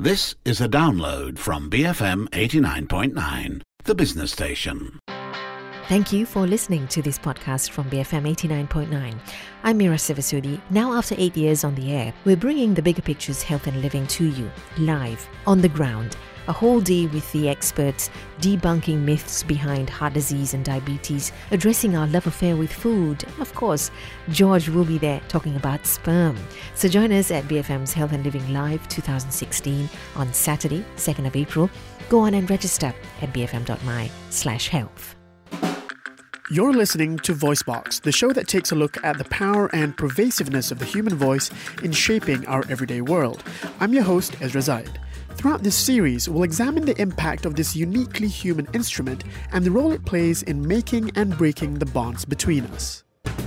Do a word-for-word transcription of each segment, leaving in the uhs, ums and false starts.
This is a download from B F M eighty-nine point nine, the business station. Thank you for listening to this podcast from B F M eighty-nine point nine. I'm Mira Sivasudi. Now, after eight years on the air, we're bringing the Bigger Pictures Health and Living to you, live, on the ground. A whole day with the experts, debunking myths behind heart disease and diabetes, addressing our love affair with food. Of course, George will be there talking about sperm. So join us at B F M's Health and Living Live twenty sixteen on Saturday, second of April. Go on and register at bfm.my slash health. You're listening to VoiceBox, the show that takes a look at the power and pervasiveness of the human voice in shaping our everyday world. I'm your host, Ezra Zaid. Throughout this series, we'll examine the impact of this uniquely human instrument and the role it plays in making and breaking the bonds between us.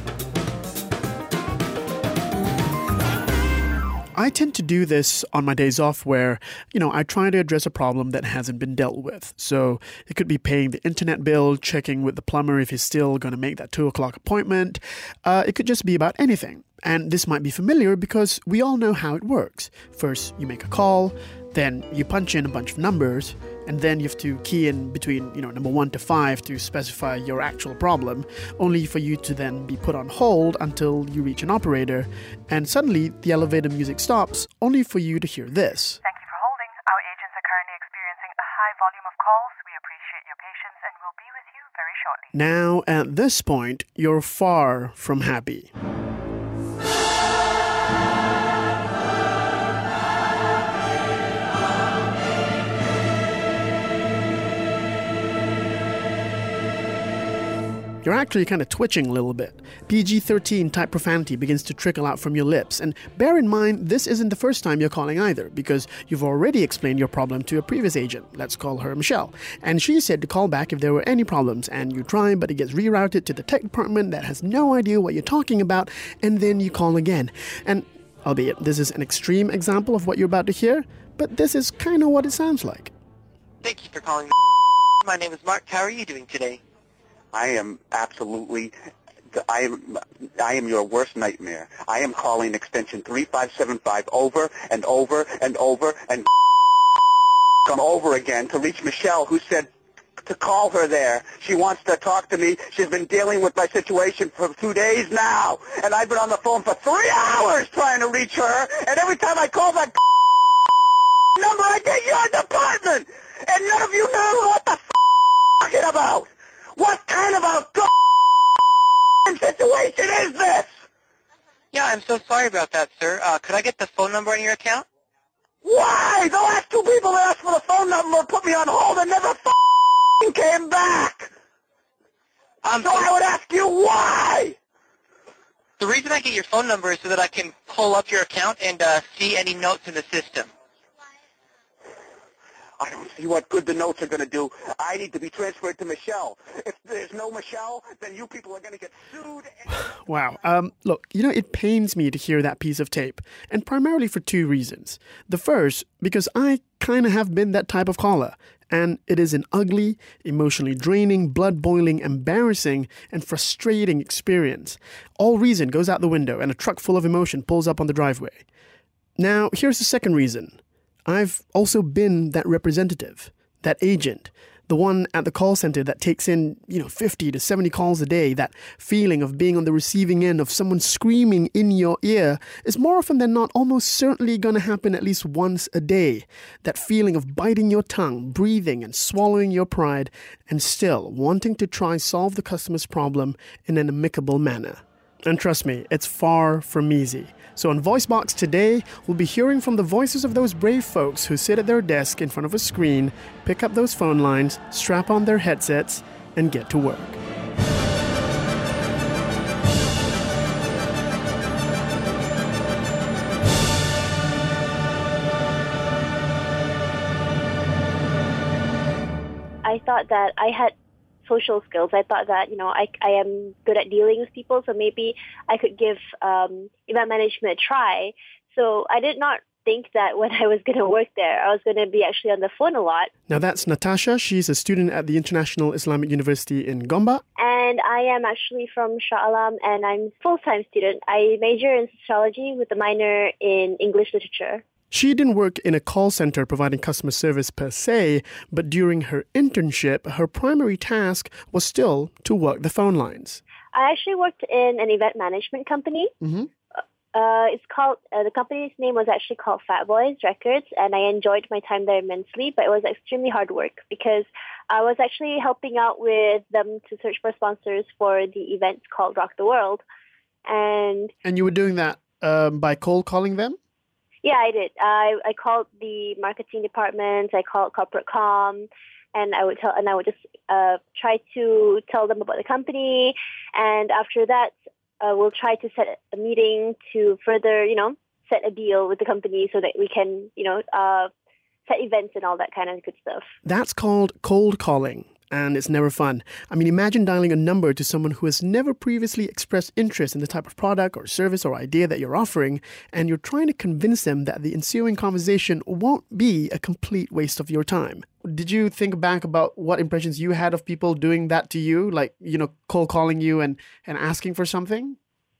I tend to do this on my days off where, you know, I try to address a problem that hasn't been dealt with. So it could be paying the internet bill, checking with the plumber if he's still going to make that two o'clock appointment. Uh, it could just be about anything. And this might be familiar because we all know how it works. First, you make a call, then you punch in a bunch of numbers, and then you have to key in between, you know, number one to five to specify your actual problem, only for you to then be put on hold until you reach an operator, and suddenly the elevator music stops, only for you to hear this. Thank you for holding. Our agents are currently experiencing a high volume of calls. We appreciate your patience and will be with you very shortly. Now, at this point, you're far from happy. You're actually kind of twitching a little bit. P G thirteen type profanity begins to trickle out from your lips. And bear in mind, this isn't the first time you're calling either, because you've already explained your problem to a previous agent. Let's call her Michelle. And she said to call back if there were any problems. And you try, but it gets rerouted to the tech department that has no idea what you're talking about. And then you call again. And albeit this is an extreme example of what you're about to hear, but this is kind of what it sounds like. Thank you for calling. My name is Mark. How are you doing today? I am absolutely, I am, I am your worst nightmare. I am calling extension three five seven five over and over and over and come over again to reach Michelle, who said to call her there. She wants to talk to me. She's been dealing with my situation for two days now, and I've been on the phone for three hours trying to reach her, and every time I call that number, I get your department, and none of you know what the f*** I'm talking about. What kind of a situation is this? Yeah, I'm so sorry about that, sir. Uh, could I get the phone number on your account? Why? The last two people that asked for the phone number put me on hold and never f***ing came back. Um, so I would ask you why. The reason I get your phone number is so that I can pull up your account and uh, see any notes in the system. I don't see what good the notes are going to do. I need to be transferred to Michelle. If there's no Michelle, then you people are going to get sued. And- Wow. Um, look, you know, it pains me to hear that piece of tape, and primarily for two reasons. The first, because I kind of have been that type of caller, and it is an ugly, emotionally draining, blood-boiling, embarrassing, and frustrating experience. All reason goes out the window, and a truck full of emotion pulls up on the driveway. Now, here's the second reason. I've also been that representative, that agent, the one at the call center that takes in, you know, fifty to seventy calls a day. That feeling of being on the receiving end of someone screaming in your ear is more often than not almost certainly going to happen at least once a day. That feeling of biting your tongue, breathing and swallowing your pride, and still wanting to try solve the customer's problem in an amicable manner. And trust me, it's far from easy. So on VoiceBox today, we'll be hearing from the voices of those brave folks who sit at their desk in front of a screen, pick up those phone lines, strap on their headsets, and get to work. I thought that I had social skills. I thought that, you know, I, I am good at dealing with people, so maybe I could give um, event management a try. So I did not think that when I was going to work there, I was going to be actually on the phone a lot. Now that's Natasha. She's a student at the International Islamic University in Gombak. And I am actually from Shah Alam, and I'm a full-time student. I major in sociology with a minor in English literature. She didn't work in a call center providing customer service per se, but during her internship, her primary task was still to work the phone lines. I actually worked in an event management company. Mm-hmm. Uh, it's called, uh, the company's name was actually called Fat Boys Records, and I enjoyed my time there immensely, but it was extremely hard work because I was actually helping out with them to search for sponsors for the events called Rock the World. And And you were doing that um, by cold calling them? Yeah, I did. I I called the marketing departments. I called corporate comm, and I would tell and I would just uh, try to tell them about the company. And after that, uh, we'll try to set a meeting to further, you know, set a deal with the company so that we can, you know, uh, set events and all that kind of good stuff. That's called cold calling. And it's never fun. I mean, imagine dialing a number to someone who has never previously expressed interest in the type of product or service or idea that you're offering, and you're trying to convince them that the ensuing conversation won't be a complete waste of your time. Did you think back about what impressions you had of people doing that to you, like, you know, cold calling you and, and asking for something?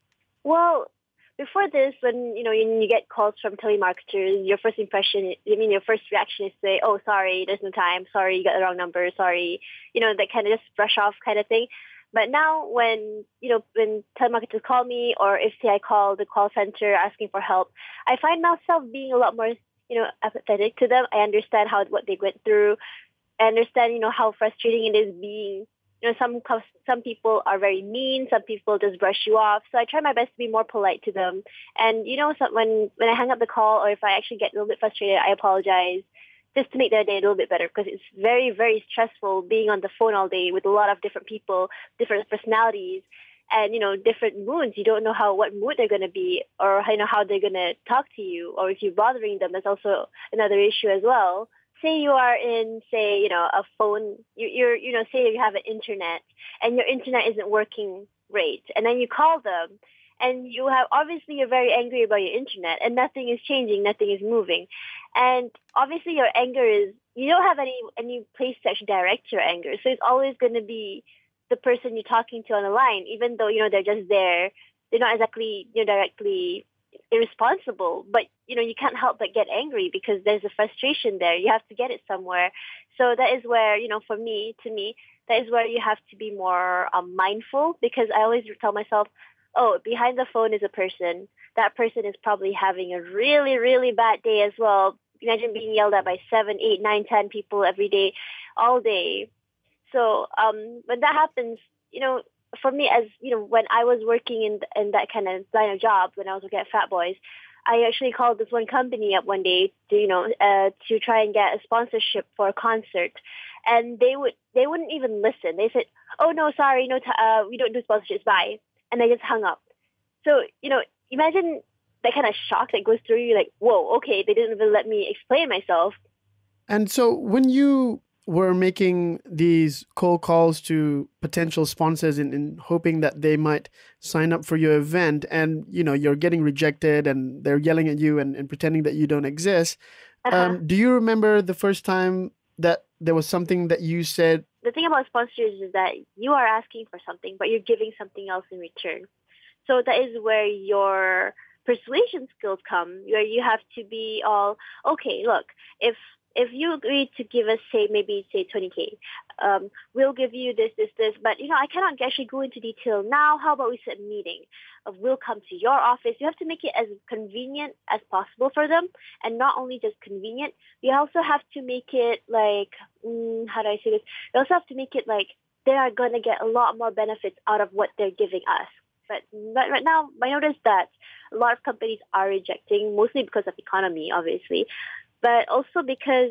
Well, before this, when you know you, you get calls from telemarketers, your first impression, I mean, your first reaction is to say, "Oh, sorry, there's no time. Sorry, you got the wrong number. Sorry," you know, that kind of just brush off kind of thing. But now, when you know when telemarketers call me, or if say I call the call center asking for help, I find myself being a lot more, you know, empathetic to them. I understand how what they went through. I understand, you know, how frustrating it is being. You know, some some people are very mean. Some people just brush you off. So I try my best to be more polite to them. And, you know, so when, when I hang up the call or if I actually get a little bit frustrated, I apologize just to make their day a little bit better because it's very, very stressful being on the phone all day with a lot of different people, different personalities, and, you know, different moods. You don't know how what mood they're going to be or, you know, how they're going to talk to you or if you're bothering them. That's also another issue as well. Say you are in, say, you know, a phone, you, you're, you know, say you have an internet and your internet isn't working great. And then you call them and you have, obviously you're very angry about your internet and nothing is changing, nothing is moving. And obviously your anger is, you don't have any, any place to actually direct your anger. So it's always going to be the person you're talking to on the line, even though, you know, they're just there. They're not exactly, you know, directly irresponsible, but you know you can't help but get angry because there's a frustration there. You have to get it somewhere. So that is where, you know, for me, to me, that is where you have to be more um, mindful because I always tell myself, oh, behind the phone is a person. That person is probably having a really, really bad day as well. Imagine being yelled at by seven, eight, nine, ten people every day, all day. So um, when that happens, you know, for me, as you know, when I was working in in that kind of line of job, when I was working at Fat Boys, I actually called this one company up one day to, you know, uh, to try and get a sponsorship for a concert, and they would they wouldn't even listen. They said, "Oh no, sorry, no, t- uh, we don't do sponsorships. Bye," and they just hung up. So you know, imagine that kind of shock that goes through you, like, "Whoa, okay, they didn't even let me explain myself." And so when you were making these cold calls to potential sponsors in, in hoping that they might sign up for your event and, you know, you're getting rejected and they're yelling at you and, and pretending that you don't exist. Uh-huh. Um, do you remember the first time that there was something that you said? The thing about sponsors is that you are asking for something, but you're giving something else in return. So that is where your persuasion skills come, where you have to be all, okay, look, if If you agree to give us, say, maybe, say, twenty K, um, we'll give you this, this, this. But, you know, I cannot actually go into detail now. How about we set a meeting? Of we'll come to your office. You have to make it as convenient as possible for them. And not only just convenient, you also have to make it like, mm, how do I say this? You also have to make it like they are going to get a lot more benefits out of what they're giving us. But, but right now, I noticed that a lot of companies are rejecting, mostly because of economy, obviously. But also because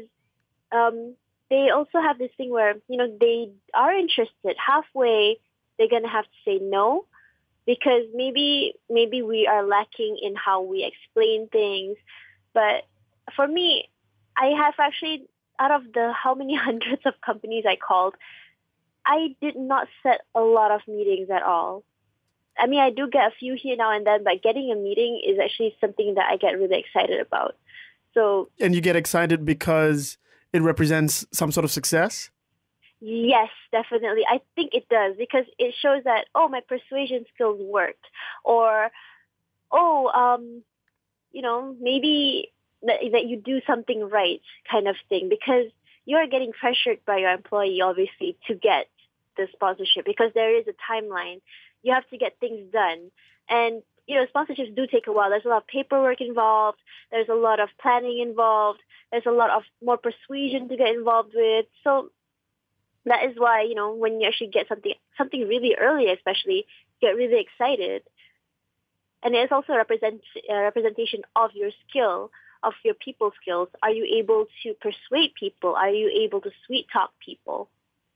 um, they also have this thing where, you know, they are interested. Halfway, they're going to have to say no because maybe maybe we are lacking in how we explain things. But for me, I have actually, out of the how many hundreds of companies I called, I did not set a lot of meetings at all. I mean, I do get a few here now and then, but getting a meeting is actually something that I get really excited about. So, and you get excited because it represents some sort of success? Yes, definitely. I think it does because it shows that, oh, my persuasion skills worked. Or, oh, um, you know, maybe that, that you do something right kind of thing, because you are getting pressured by your employee, obviously, to get the sponsorship because there is a timeline. You have to get things done. And, you know, sponsorships do take a while. There's a lot of paperwork involved. There's a lot of planning involved. There's a lot of more persuasion to get involved with. So that is why, you know, when you actually get something something really early, especially, get really excited. And it's also a represent, a representation of your skill, of your people skills. Are you able to persuade people? Are you able to sweet talk people?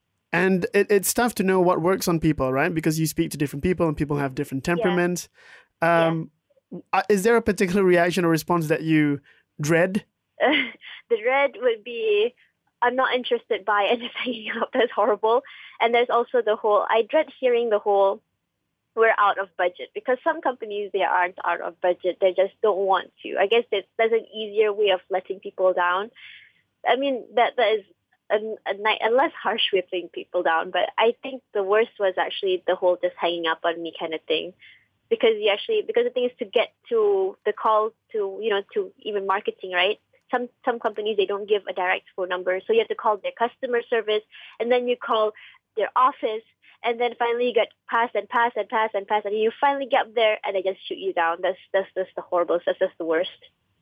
And it, it's tough to know what works on people, right? Because you speak to different people and people have different temperaments. Yeah. Um, yeah. Is there a particular reaction or response that you dread? Uh, the dread would be, I'm not interested by anything. That's horrible. And there's also the whole, I dread hearing the whole, we're out of budget, because some companies, they aren't out of budget. They just don't want to. I guess that's, that's an easier way of letting people down. I mean, that that is a, a, a less harsh way of letting people down. But I think the worst was actually the whole just hanging up on me kind of thing. Because you actually, because the thing is to get to the call to, you know, to even marketing, right? Some some companies, they don't give a direct phone number. So you have to call their customer service, and then you call their office. And then finally you get pass and pass and pass and pass, and you finally get up there and they just shoot you down. That's that's that's the horrible. That's just the worst.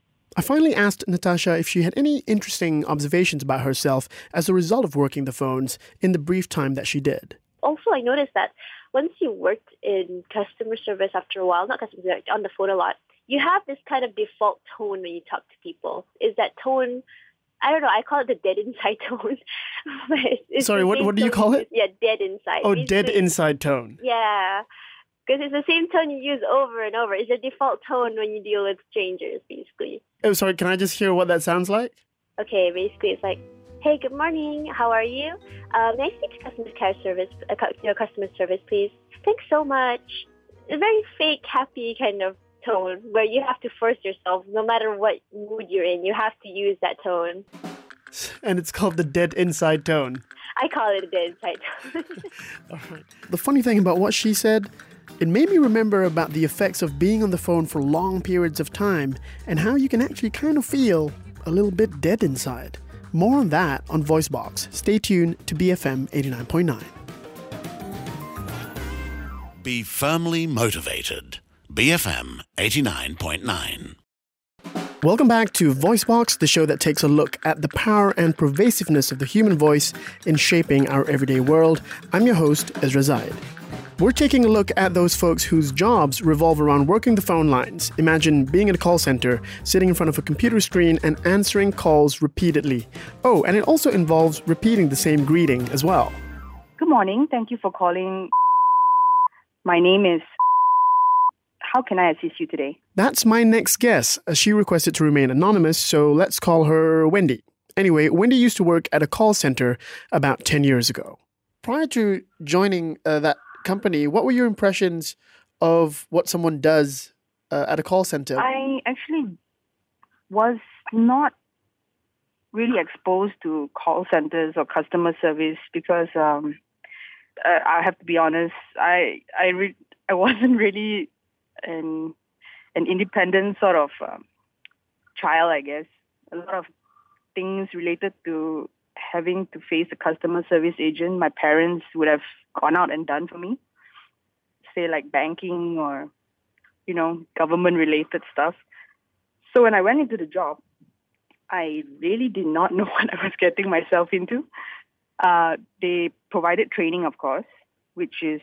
I finally asked Natasha if she had any interesting observations about herself as a result of working the phones in the brief time that she did. Also, I noticed that once you worked in customer service after a while, not customer service, on the phone a lot, you have this kind of default tone when you talk to people. Is that tone... I don't know, I call it the dead inside tone. it's, it's Sorry, what what do you call it? Yeah, dead inside. Oh, Basically, dead inside tone. Yeah, because it's the same tone you use over and over. It's the default tone when you deal with strangers, basically. Oh, sorry, can I just hear what that sounds like? Okay, basically it's like, hey, good morning, how are you? Uh, may I speak to customer care service, uh, your customer service, please? Thanks so much. A very fake, happy kind of tone where you have to force yourself, no matter what mood you're in, you have to use that tone. And it's called the dead inside tone. I call it a dead inside tone. All right. The funny thing about what she said, it made me remember about the effects of being on the phone for long periods of time and how you can actually kind of feel a little bit dead inside. More on that on VoiceBox. Stay tuned to B F M eighty-nine point nine. Be firmly motivated. B F M eighty-nine point nine. Welcome back to VoiceBox, the show that takes a look at the power and pervasiveness of the human voice in shaping our everyday world. I'm your host, Ezra Zaid. We're taking a look at those folks whose jobs revolve around working the phone lines. Imagine being at a call center, sitting in front of a computer screen and answering calls repeatedly. Oh, and it also involves repeating the same greeting as well. Good morning. Thank you for calling. My name is... How can I assist you today? That's my next guess, as she requested to remain anonymous, so let's call her Wendy. Anyway, Wendy used to work at a call center about ten years ago. Prior to joining uh, that company, what were your impressions of what someone does uh, at a call center? I actually was not really exposed to call centers or customer service because um, uh, I have to be honest, I I, re- I wasn't really an an independent sort of um, child, I guess. A lot of things related to having to face a customer service agent, my parents would have gone out and done for me. Say like banking or, you know, government-related stuff. So when I went into the job, I really did not know what I was getting myself into. Uh, they provided training, of course, which is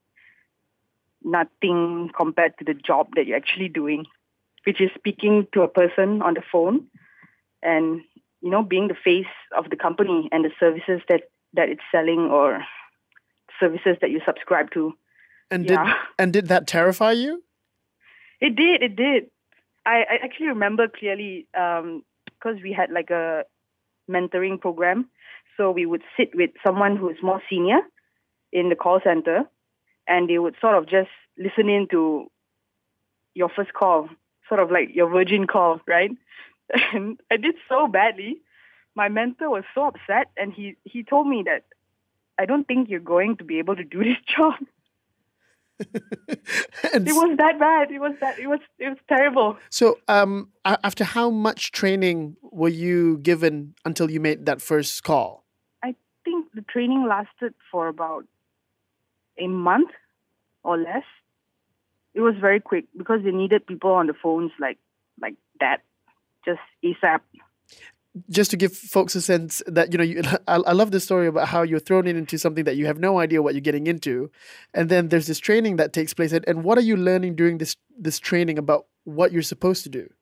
nothing compared to the job that you're actually doing, which is speaking to a person on the phone and, you know, being the face of the company and the services that, that it's selling or services that you subscribe to. And yeah. did and did that terrify you? It did, it did. I, I actually remember clearly um, because we had like a mentoring program. So we would sit with someone who is more senior in the call center, and they would sort of just listen in to your first call, sort of like your virgin call, right? And I did so badly. My mentor was so upset, and he, he told me that I don't think you're going to be able to do this job. And It was that bad. It was that. It was. It was terrible. so, um, a- after how much training were you given until you made that first call? I think the training lasted for about a month or less. It was very quick because they needed people on the phones like like that, just ASAP. Just to give folks a sense that, you know, you, I, I love the story about how you're thrown in into something that you have no idea what you're getting into. And then there's this training that takes place. And, and what are you learning during this, this training about what you're supposed to do?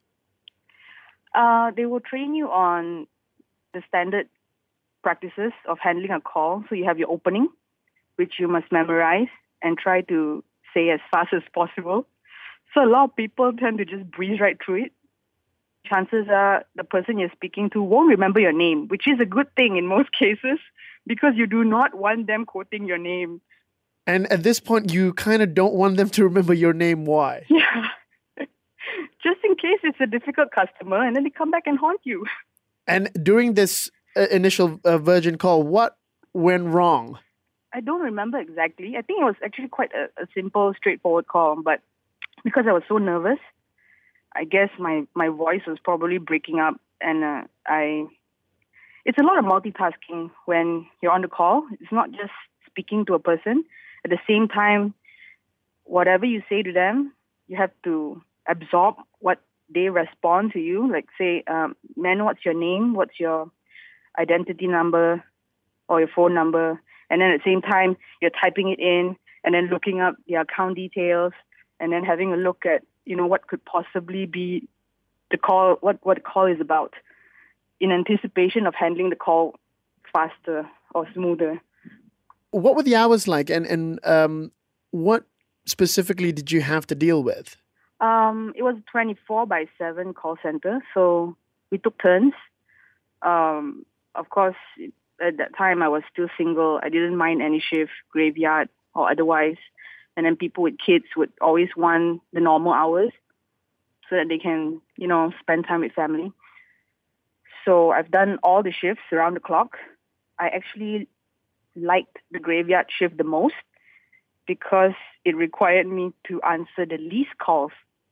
Uh, they will train you on the standard practices of handling a call. So you have your opening, which you must memorize and try to say as fast as possible. So a lot of people tend to just breeze right through it. Chances are the person you're speaking to won't remember your name, which is a good thing in most cases because you do not want them quoting your name. And at this point, you kind of don't want them to remember your name. Why? Yeah. Just in case it's a difficult customer and then they come back and haunt you. And during this uh, initial uh, Virgin call, what went wrong? I don't remember exactly. I think it was actually quite a, a simple, straightforward call, but because I was so nervous, I guess my, my voice was probably breaking up, and uh, I. It's a lot of multitasking when you're on the call. It's not just speaking to a person. At the same time, whatever you say to them, you have to absorb what they respond to you. Like say, um, man, what's your name? What's your identity number or your phone number? And then at the same time, you're typing it in and then looking up the account details and then having a look at, you know, what could possibly be the call, what, what the call is about, in anticipation of handling the call faster or smoother. What were the hours like, and, and um, what specifically did you have to deal with? Um, it was a twenty-four by seven call center, so we took turns. Um, of course, at that time I was still single. I didn't mind any shift, graveyard or otherwise. And then people with kids would always want the normal hours so that they can, you know, spend time with family. So I've done all the shifts around the clock. I actually liked the graveyard shift the most because it required me to answer the least calls.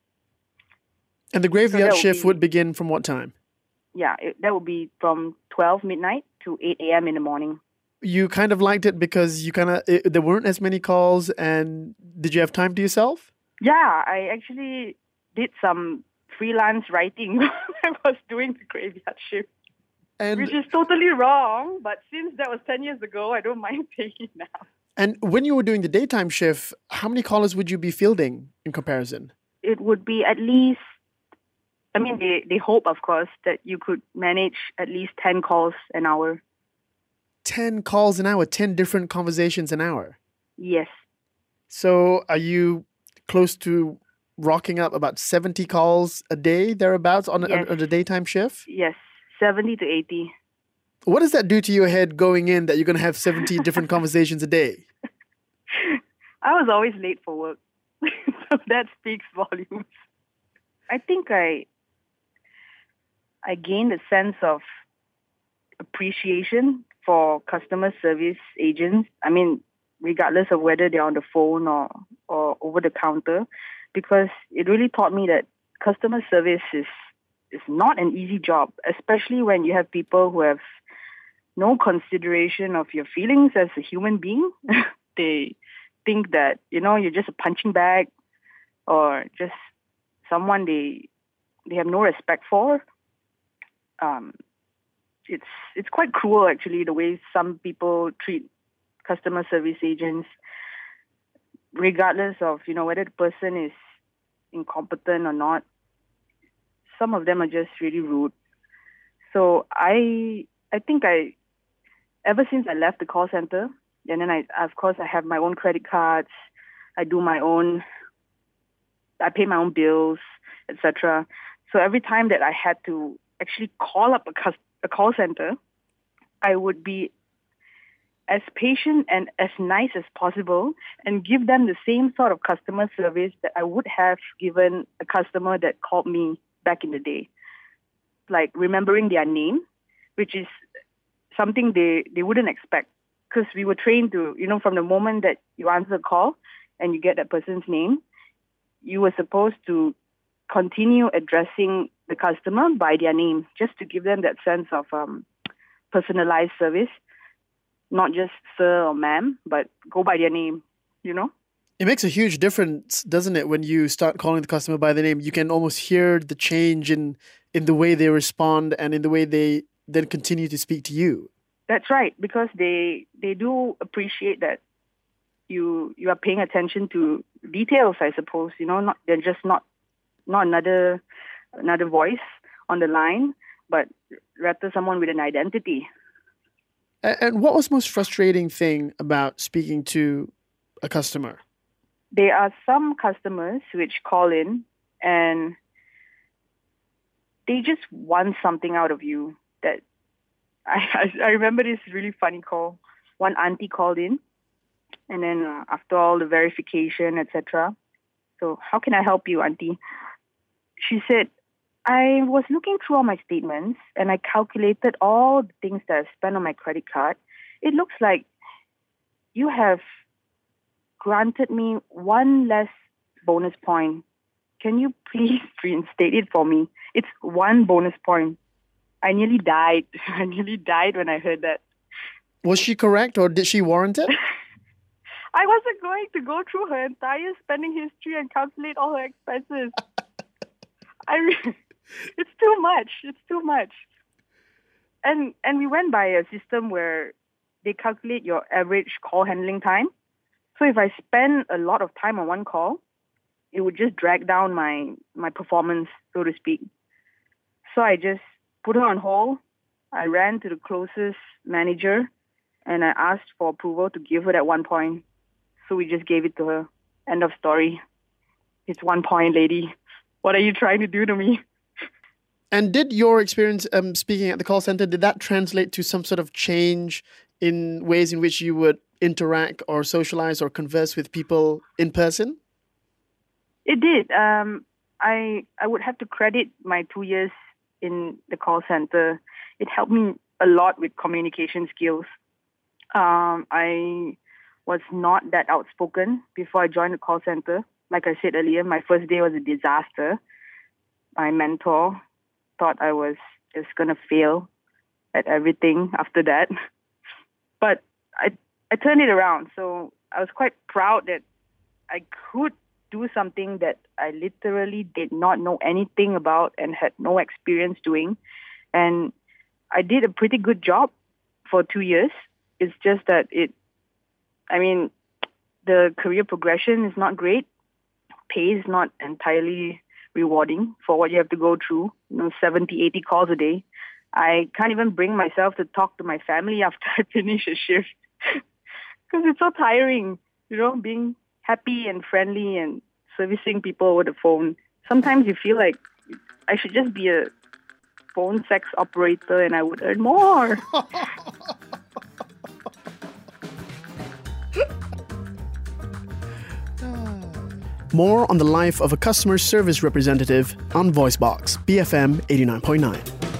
And the graveyard So that would shift be- would begin from what time? Yeah, it, that would be from twelve midnight to eight a.m. in the morning. You kind of liked it because you kind of, it, there weren't as many calls, and did you have time to yourself? Yeah, I actually did some freelance writing while I was doing the graveyard shift, And which is totally wrong. But since that was ten years ago, I don't mind saying it now. and when you were doing the daytime shift, how many callers would you be fielding in comparison? It would be at least, I mean, they, they hope, of course, that you could manage at least ten calls an hour. ten calls an hour, ten different conversations an hour. Yes. So are you close to rocking up about seventy calls a day, thereabouts, on, Yes. a, on a daytime shift? Yes, seventy to eighty. What does that do to your head going in that you're going to have seventy different conversations a day? I was always late for work, so that speaks volumes. I think I I gained a sense of appreciation for customer service agents. I mean, regardless of whether they're on the phone or, or over the counter, because it really taught me that customer service is, is not an easy job, especially when you have people who have no consideration of your feelings as a human being. They think that, you know, you're just a punching bag or just someone they they have no respect for. Um, it's it's quite cruel, actually, the way some people treat customer service agents, regardless of, you know, whether the person is incompetent or not. Some of them are just really rude. So I I think I, ever since I left the call center, and then I, of course, I have my own credit cards. I do my own, I pay my own bills, et cetera. So every time that I had to actually call up a, cus- a call center, I would be as patient and as nice as possible and give them the same sort of customer service that I would have given a customer that called me back in the day. Like remembering their name, which is something they, they wouldn't expect. Because we were trained to, you know, from the moment that you answer a call, and you get that person's name, you were supposed to continue addressing the customer by their name, just to give them that sense of um, personalized service, not just sir or ma'am, but go by their name, you know? It makes a huge difference, doesn't it, when you start calling the customer by their name? You can almost hear the change in, in the way they respond and in the way they then continue to speak to you. That's right, because they they do appreciate that you you are paying attention to details, I suppose. You know, not they're just not not another another voice on the line, but rather someone with an identity. And what was the most frustrating thing about speaking to a customer? There are some customers which call in and they just want something out of you. That I, I remember this really funny call. One auntie called in, and then uh, after all the verification, et cetera. So, how can I help you, auntie? She said, I was looking through all my statements, and I calculated all the things that I spent on my credit card. It looks like you have granted me one less bonus point. Can you please reinstate it for me? It's one bonus point. I nearly died. I nearly died when I heard that. Was she correct, or did she warrant it? I wasn't going to go through her entire spending history and calculate all her expenses. I re- it's too much. It's too much. And and we went by a system where they calculate your average call handling time. So if I spend a lot of time on one call, it would just drag down my, my performance, so to speak. So I just put her on hold. I ran to the closest manager and I asked for approval to give her that one point. So we just gave it to her. End of story. It's one point, lady. What are you trying to do to me? And did your experience um, speaking at the call center, did that translate to some sort of change in ways in which you would interact or socialize or converse with people in person? It did. Um, I I would have to credit my two years in the call center. It helped me a lot with communication skills. Um, I was not that outspoken before I joined the call center. Like I said earlier, my first day was a disaster. My mentor thought I was just going to fail at everything after that. But I I turned it around. So I was quite proud that I could do something that I literally did not know anything about and had no experience doing. And I did a pretty good job for two years. It's just that it, I mean, the career progression is not great. Pay is not entirely rewarding for what you have to go through. You know, seventy, eighty calls a day. I can't even bring myself to talk to my family after I finish a shift because it's so tiring, you know, being happy and friendly and servicing people over the phone. Sometimes you feel like I should just be a phone sex operator and I would earn more. More on the life of a customer service representative on VoiceBox, B F M eighty-nine point nine.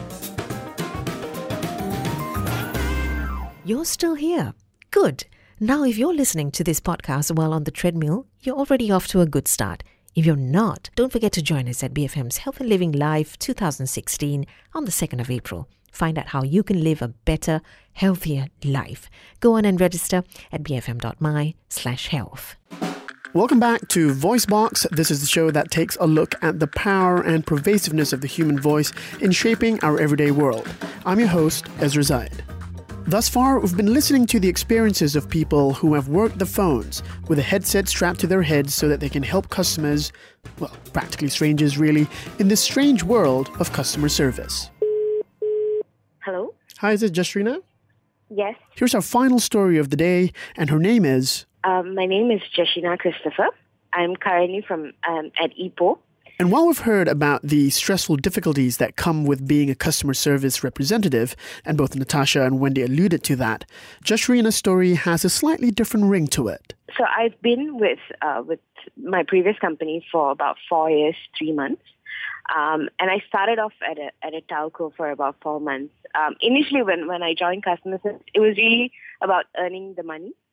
You're still here. Good. Now, if you're listening to this podcast while on the treadmill, you're already off to a good start. If you're not, don't forget to join us at B F M's Health and Living Live twenty sixteen on the second of April. Find out how you can live a better, healthier life. Go on and register at bfm.my slash health. Welcome back to VoiceBox. This is the show that takes a look at the power and pervasiveness of the human voice in shaping our everyday world. I'm your host, Ezra Zaid. Thus far, we've been listening to the experiences of people who have worked the phones with a headset strapped to their heads so that they can help customers, well, practically strangers really, in this strange world of customer service. Hello? Hi, is it Jashrina? Yes. Here's our final story of the day, and her name is... Um, my name is Jashina Christopher. I'm currently from um, at Ipoh. And while we've heard about the stressful difficulties that come with being a customer service representative, and both Natasha and Wendy alluded to that, Jashrina's story has a slightly different ring to it. So I've been with uh, with my previous company for about four years, three months. Um, and I started off at a at a telco for about four months. Um, initially, when, when I joined customer service, it was really about earning the money.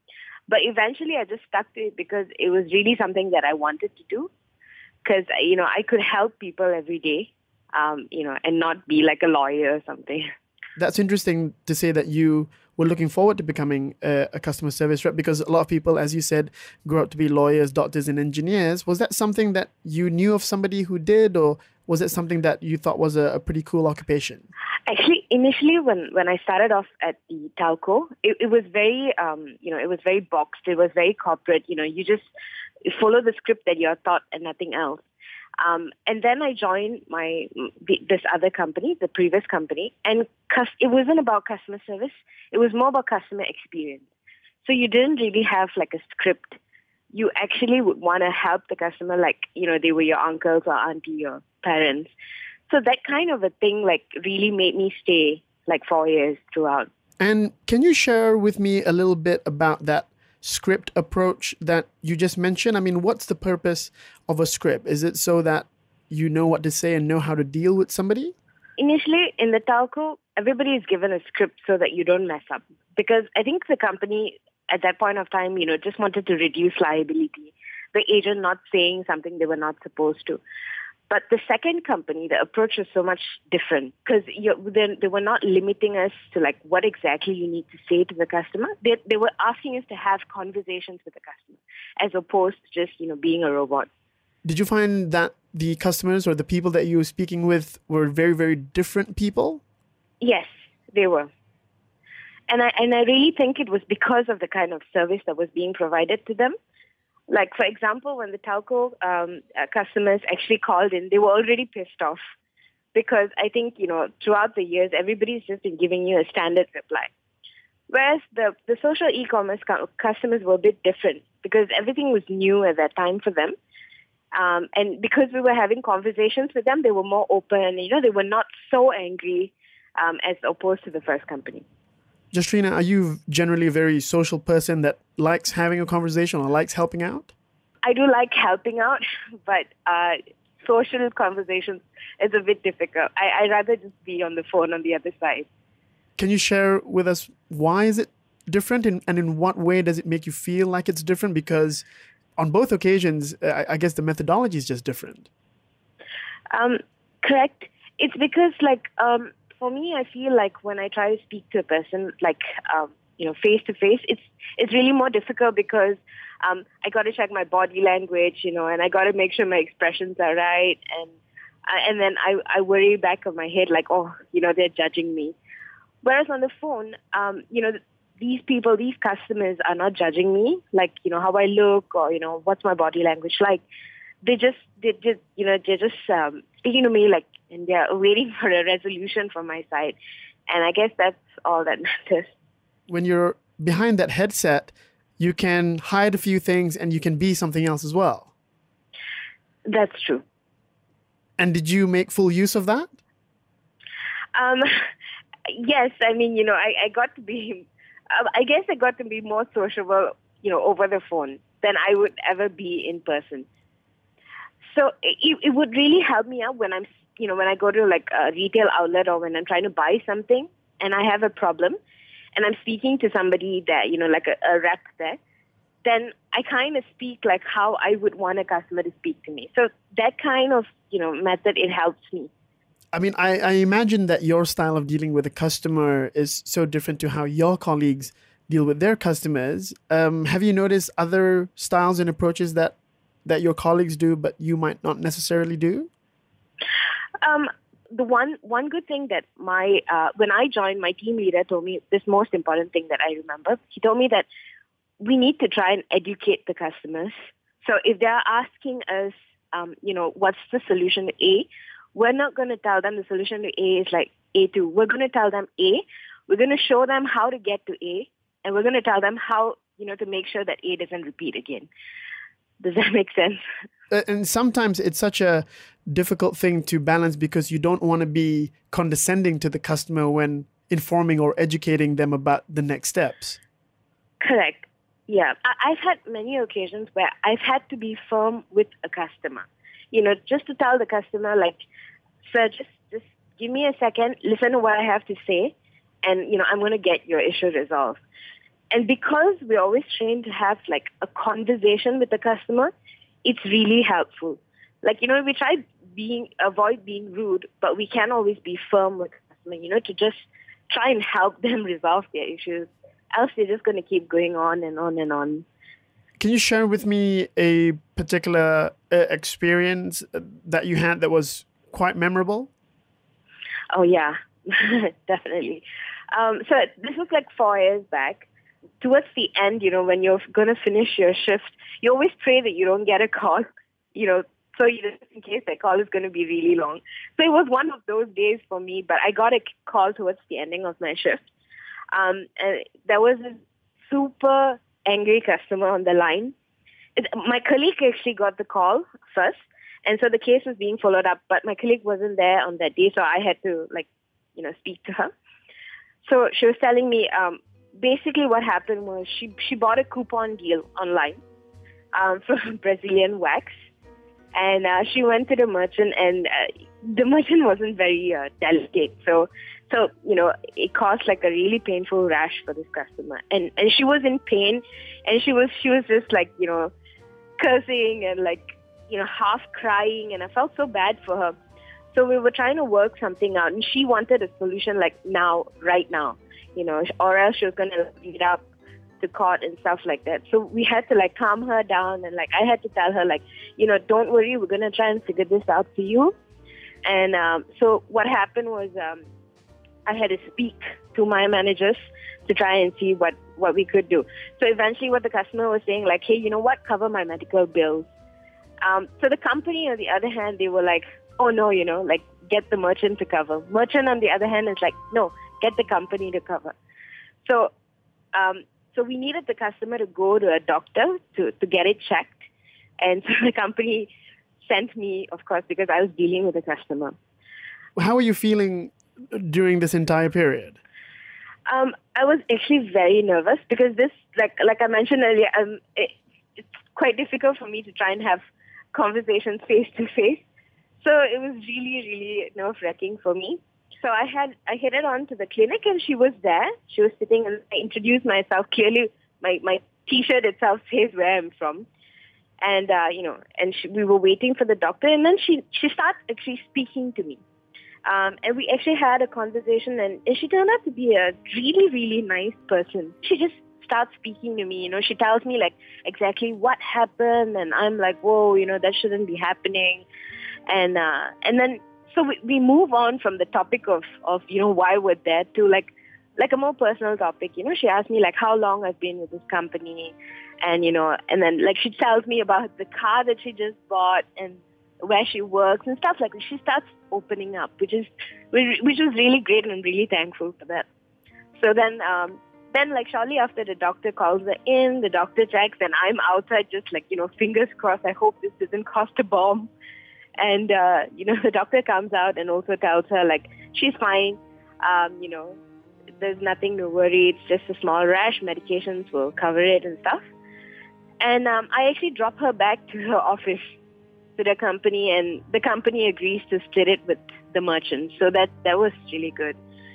But eventually I just stuck to it because it was really something that I wanted to do. Because, you know, I could help people every day, um, you know, and not be like a lawyer or something. That's interesting to say that you were looking forward to becoming a, a customer service rep, because a lot of people, as you said, grow up to be lawyers, doctors, and engineers. Was that something that you knew of somebody who did, or was it something that you thought was a, a pretty cool occupation? Actually, initially when, when I started off at the telco, it, it was very, um, you know, it was very boxed. It was very corporate. You know, you just follow the script that you're taught and nothing else. Um, and then I joined my this other company, the previous company, and it wasn't about customer service. It was more about customer experience. So you didn't really have like a script. You actually would want to help the customer like, you know, they were your uncles or auntie or parents. So that kind of a thing like really made me stay like four years throughout. And can you share with me a little bit about that script approach that you just mentioned? I mean, what's the purpose of a script? Is it so that you know what to say and know how to deal with somebody? Initially, in the telco, everybody is given a script so that you don't mess up. Because I think the company at that point of time, you know, just wanted to reduce liability. The agent not saying something they were not supposed to. But the second company, the approach was so much different because they, they were not limiting us to like what exactly you need to say to the customer. They, they were asking us to have conversations with the customer as opposed to just, you know, being a robot. Did you find that the customers or the people that you were speaking with were very, very different people? Yes, they were. And I, and I really think it was because of the kind of service that was being provided to them. Like, for example, when the telco um, uh, customers actually called in, they were already pissed off because I think, you know, throughout the years, everybody's just been giving you a standard reply. Whereas the, the social e-commerce cu- customers were a bit different because everything was new at that time for them. Um, and because we were having conversations with them, they were more open. You know, they were not so angry um, as opposed to the first company. Jastrina, are you generally a very social person that likes having a conversation or likes helping out? I do like helping out, but uh, social conversations is a bit difficult. I, I'd rather just be on the phone on the other side. Can you share with us why is it different and, and in what way does it make you feel like it's different? Because on both occasions, I, I guess the methodology is just different. Um, correct. It's because like... Um, For me, I feel like when I try to speak to a person, like, um, you know, face to face, it's it's really more difficult because um, I got to check my body language, you know, and I got to make sure my expressions are right. And uh, and then I, I worry back of my head like, oh, you know, they're judging me. Whereas on the phone, um, you know, these people, these customers are not judging me, like, you know, how I look or, you know, what's my body language like. They just, they just, you know, they're just um, speaking to me like, and they're waiting for a resolution from my side. And I guess that's all that matters. When you're behind that headset, you can hide a few things and you can be something else as well. That's true. And did you make full use of that? Um, yes. I mean, you know, I, I got to be, I guess I got to be more sociable, you know, over the phone than I would ever be in person. So it, it would really help me out when I'm, you know, when I go to like a retail outlet or when I'm trying to buy something and I have a problem and I'm speaking to somebody that, you know, like a, a rep there, then I kind of speak like how I would want a customer to speak to me. So that kind of, you know, method, it helps me. I mean, I, I imagine that your style of dealing with a customer is so different to how your colleagues deal with their customers. Um, have you noticed other styles and approaches that that your colleagues do, but you might not necessarily do? Um, the one one good thing that my uh, when I joined, my team leader told me this most important thing that I remember. He told me that we need to try and educate the customers. So if they're asking us, um, you know, what's the solution to A, we're not going to tell them the solution to A is like A two. We're going to tell them A. We're going to show them how to get to A, and we're going to tell them how, you know, to make sure that A doesn't repeat again. Does that make sense? And sometimes it's such a difficult thing to balance because you don't want to be condescending to the customer when informing or educating them about the next steps. Correct. Yeah. I've had many occasions where I've had to be firm with a customer. You know, just to tell the customer, like, sir, just, just give me a second, listen to what I have to say, and, you know, I'm going to get your issue resolved. and because we're always trained to have like a conversation with the customer, it's really helpful. Like, you know, we try being, avoid being rude, but we can always be firm with the customer, you know, to just try and help them resolve their issues. Else they're just going to keep going on and on and on. Can you share with me a particular uh, experience that you had that was quite memorable? Oh, yeah, definitely. Um, so this was like four years back. Towards the end, you know, when you're going to finish your shift, you always pray that you don't get a call, you know, so you just in case that call is going to be really long. So it was one of those days for me, but I got a call towards the ending of my shift. Um, and there was a super angry customer on the line. It, my colleague actually got the call first, and so the case was being followed up, but my colleague wasn't there on that day, so I had to, like, you know, speak to her. So she was telling me, um, basically what happened was she, she bought a coupon deal online um, from Brazilian Wax, and uh, she went to the merchant, and uh, the merchant wasn't very uh, delicate, so So, you know, it caused like a really painful rash for this customer. And and she was in pain, and she was she was just like, you know, cursing and like, you know, half crying, and I felt so bad for her. So we were trying to work something out, and she wanted a solution like now, right now, you know, or else she was going to lead up to court and stuff like that. So we had to like calm her down, and like I had to tell her like, you know, don't worry, we're going to try and figure this out for you. And um, so what happened was, um, I had to speak to my managers to try and see what, what we could do. So eventually what the customer was saying, like, hey, you know what, cover my medical bills. Um, so the company, on the other hand, they were like, oh, no, you know, like, get the merchant to cover. Merchant, on the other hand, is like, no, get the company to cover. So um, so we needed the customer to go to a doctor to, to get it checked. And so the company sent me, of course, because I was dealing with the customer. How are you feeling during this entire period? Um, I was actually very nervous because this, like like I mentioned earlier, um, it, it's quite difficult for me to try and have conversations face to face. So it was really, really nerve-wracking for me. So I had I headed on to the clinic, and she was there. She was sitting, and I introduced myself. Clearly, my, my T-shirt itself says where I'm from. And, uh, you know, and she, we were waiting for the doctor, and then she, she started actually speaking to me. Um, and we actually had a conversation, and, and she turned out to be a really, really nice person. She just starts speaking to me, you know, she tells me like exactly what happened, and I'm like, whoa, you know, that shouldn't be happening. And, uh, and then, so we, we move on from the topic of, of, you know, why we're there to like, like a more personal topic. You know, she asked me like how long I've been with this company, and, you know, and then like she tells me about the car that she just bought and where she works and stuff like that. She starts opening up, which is which was really great, and I'm really thankful for that. So then, um, then like shortly after, the doctor calls her in, the doctor checks, and I'm outside just like, you know, fingers crossed, I hope this doesn't cost a bomb. And, uh, you know, the doctor comes out and also tells her like, she's fine, um, you know, there's nothing to worry, it's just a small rash, medications will cover it and stuff. And um, I actually drop her back to her office, to the company, and the company agrees to split it with the merchant. So that that was really good.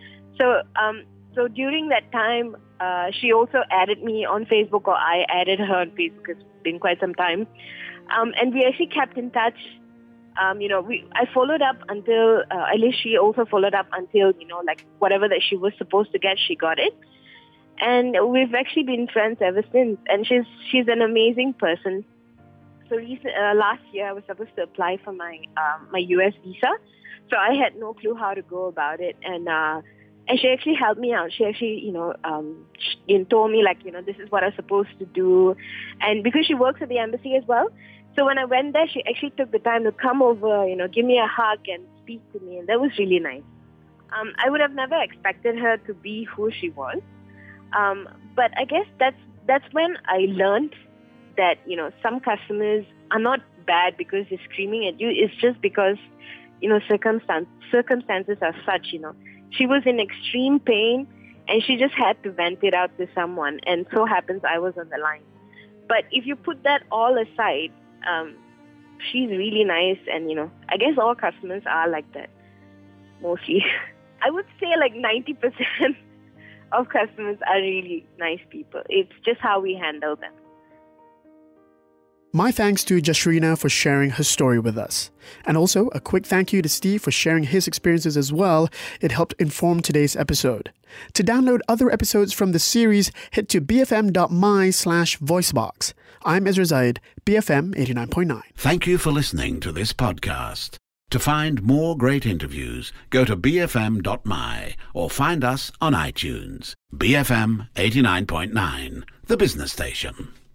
So um, so during that time, uh, she also added me on Facebook, or I added her on Facebook. It's been quite some time, um, and we actually kept in touch. Um, you know, we I followed up until uh, at least she also followed up until, you know, like whatever that she was supposed to get, she got it. And we've actually been friends ever since. And she's she's an amazing person. So recent, uh, last year, I was supposed to apply for my um, my U S visa, so I had no clue how to go about it, and uh, and she actually helped me out. She actually, you know, um, she told me like, you know, this is what I'm supposed to do, and because she works at the embassy as well, so when I went there, she actually took the time to come over, you know, give me a hug and speak to me, and that was really nice. Um, I would have never expected her to be who she was, um, but I guess that's that's when I learned that, you know, some customers are not bad because they're screaming at you. It's just because, you know, circumstance, circumstances are such, you know. She was in extreme pain, and she just had to vent it out to someone, and so happens I was on the line. But if you put that all aside, um, she's really nice, and, you know, I guess all customers are like that, mostly. I would say like ninety percent of customers are really nice people. It's just how we handle them. My thanks to Jashrina for sharing her story with us. And also a quick thank you to Steve for sharing his experiences as well. It helped inform today's episode. To download other episodes from the series, head to bfm.my slash voicebox. I'm Ezra Zaid, B F M eighty-nine point nine. Thank you for listening to this podcast. To find more great interviews, go to b f m dot m y or find us on iTunes. B F M eighty-nine point nine, the business station.